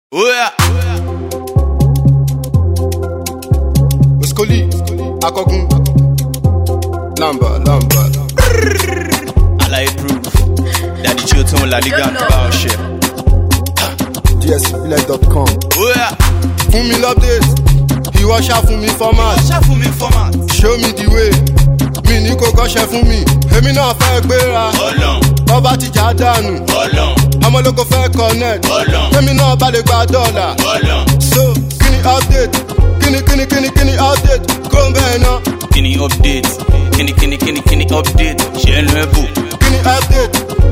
Oh yeah. Oskoli, Akogun, Lamba. Alaye proof. Daddy Chilton La Liga about shit. DSPlay.com. Oh yeah. Fún mi l'update, ìwọ ṣá fún mi format. Show me the way, mi ní kò kọ́ṣẹ́ fún mi. Èmi náà fẹ́ gbéra, bọ́bá ti jà dànù. Ọmọ ológo fẹ́ connect, èmi náà bá lè gba dọ́là. So, kíni update, kíni update, kó ń bẹ́ẹ̀ náà. Kíni update, kíni update, ṣe ń lẹ́bù. Kíni update,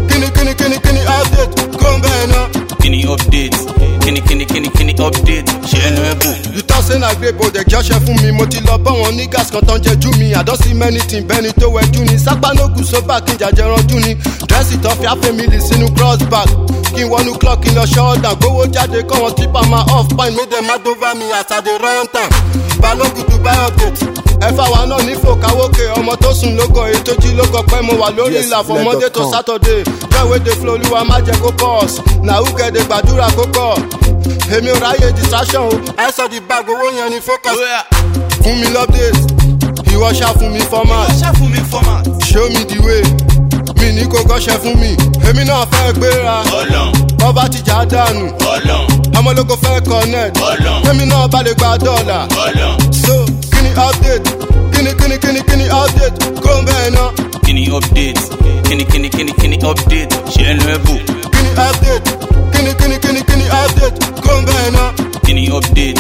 kíni update, kó ń bẹ́ẹ̀ náà. Kíni update, kíni update, ṣe ń lẹ́bù. You talk say na great but they just share fún mi. Mo ti lọ bọ́ wọn niggas kan tán jẹjú mi. I don see many things bẹ́ni tó wẹ̀jú ni. Sápá no gùn sóbà kí n jàjẹ́ ranjú ni. Dírẹ́sì tán fi àfẹ́mìlì sínú cross bag. Kí n wọnú clock kí n lọ ṣọ́ọ̀dà. Gbówó jáde kọ́ wọn stripper ma off pine. Make dem mad over me as I dey run town. Balógun Dubai update. Ẹ̀fà wa náà ní fòkàwókè. Ọmọ tó sùn lógo èyí tó jí lógo pẹ́. Mo wà lórí ìlà from Monday to Saturday. Joy wey dey flow olúwa má jẹ́ kó pause. Na who get dey gbàdúrà kó kọ̀. Èmi ò ráyè distraction o. I saw the bag owó yẹn ni focus. Oh yeah. Fún mi l'update, ìwọ ṣá fún mi format. Show me the way, mi ní kò kọ́ṣẹ́ fún mi. Èmi náà fẹ́ gbéra, bọ́bá ti jà dànù. Ọmọ ológo fẹ́ connect, èmi náà bá lè gba dọ́là. So, kíni update, kíni update, kó ń bẹ́ẹ̀ náà. Kíni update, kíni update, ṣe ń lẹ́bù. Kíni update, kíni update, kó ń bẹ́ẹ̀ náà. Kíni update,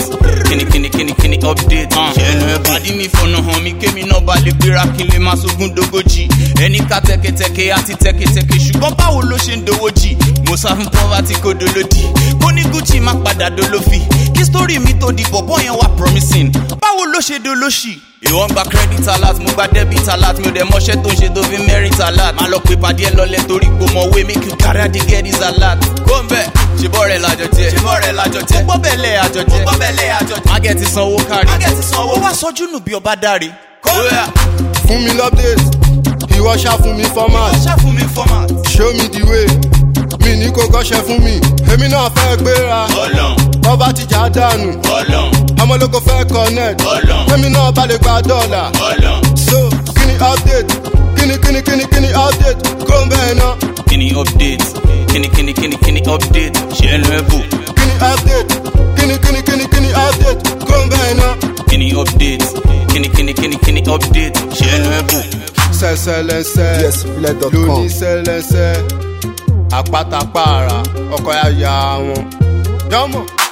kíni update, ṣe ń lẹ́bù. Pàdí mi fọ̀nà hàn mí kémi náà bá lè gbéra kí n lè máa sógun dógójì. Ẹni ká tẹ́kẹ́tẹ́kẹ́ àti tẹ́kẹ́tẹ́kẹ́ ṣùgbọ́n báwo ló ṣe ń dowó jì? Mo sá fún poverty kó dolódì. Kó ní Gucci má padà dolófì. Kí story mi tó di bọ̀bọ̀ yẹn wà promising. Báwo ló ṣe dolóṣì? Ìwọ ń gba credit alert, mo gba debit alert. Mi ò dẹ̀ mọṣẹ́ tó ń ṣe tó fi merit alert. Má lọ pé pàdé ẹ lọlẹ̀ torí gbòmọ̀wé make you carry the get this alert. Kó ń bẹ̀, ṣe bọ́ọ̀rẹ̀ lájọ jẹ́. Ó gbọ́ bẹ̀lẹ̀ àjọ jẹ́. Mágẹ̀tì sanwó kárí. Ó wá sọjú nù bí ọba dáre. Fún mi l'update, ìwọ ṣá fún mi format. Show me the way, mi ní kò kọ́ṣẹ́ fún mi. Èmi náà fẹ́ gbéra, bọ́bá ti jà dànù. Ọmọ ológo fẹ́ connect, èmi náà bá lè gba dọ́là. So, kíni update, kíni update, kó ń bẹ́ẹ̀ náà. Kíni update, kíni update, ṣe ń lẹ́bù. Kíni update, kíni update, kó ń bẹ́ẹ̀ náà. Kíni update, kíni update, ṣe ń lẹ́bù. Sẹ́sẹ́lẹ́sẹ́, DSPlay.com. lóní sẹ́lẹ́sẹ́, àpátápàrà, ọkọ̀ yáyà wọn. Jọ́mọ̀.